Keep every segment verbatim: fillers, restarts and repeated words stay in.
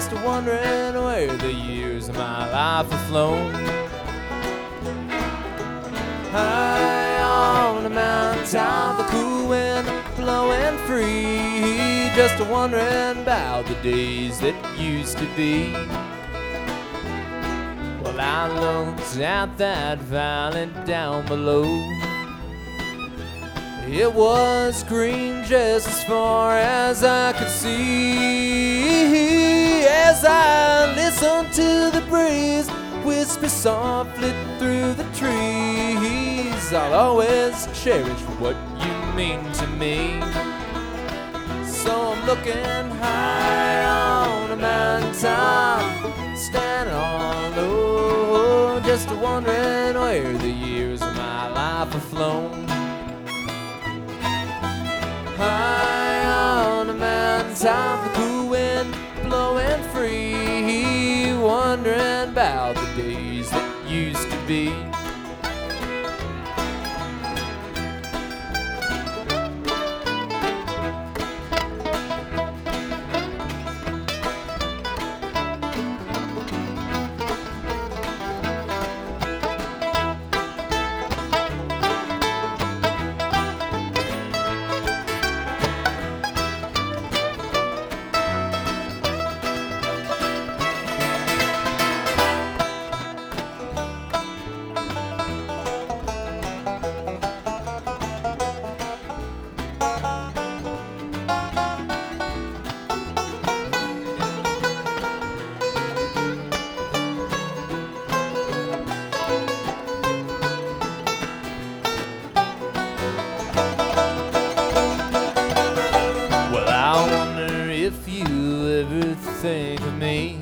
just wondering where the years of my life have flown. High on the mountaintop, the cool wind blowing free, just wondering about the days that used to be. Well, I looked at that valley down below. It was green just as far as I could see. As I listened to the breeze whisper softly through the trees, I'll always cherish what you mean to me. So I'm looking high on a mountaintop, standing on low, just wondering where the years of my life have flown. High on a mountaintop, the cool wind blowing free, wondering about the days that used to be. If you ever think of me,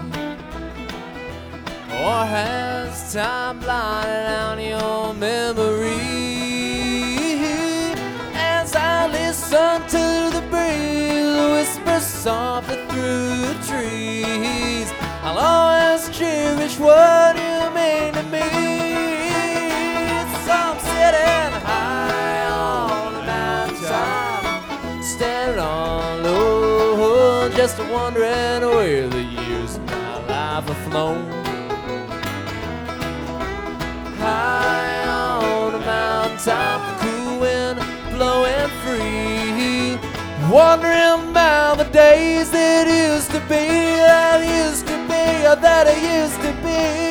or has time blotted out your memory? As I listen to the breeze whisper softly through the trees, I'll always cherish what you mean to me. So I'm sitting high on the mountaintop, standing on low, just wondering where the years of my life have flown. High on a mountaintop, the cool wind blowing free, wondering about the days that used to be, that used to be, that it used to be.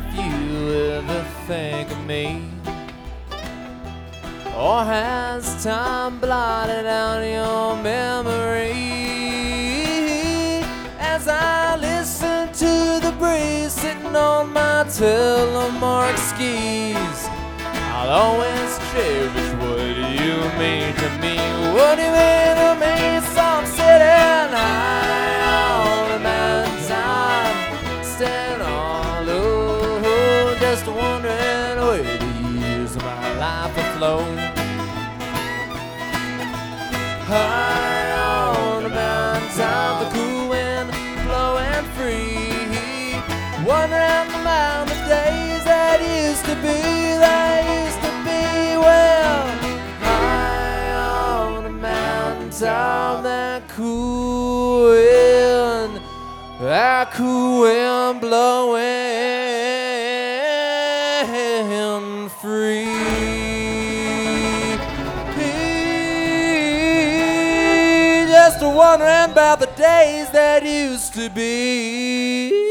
if you ever think of me. Or has time blotted out your memory? As I listen to the breeze sitting on my telemark skis, I'll always cherish what you mean to me. What you mean to me? So I'm sitting high on the mountaintop, standing all alone, just wondering where the years of my life have flown. High on the mountaintop, the cool wind blowing free, wondering about the days that used to be, that used to be. Well, high on the mountaintop, that cool wind, that cool wind blowing free. Just wondering about the days that used to be.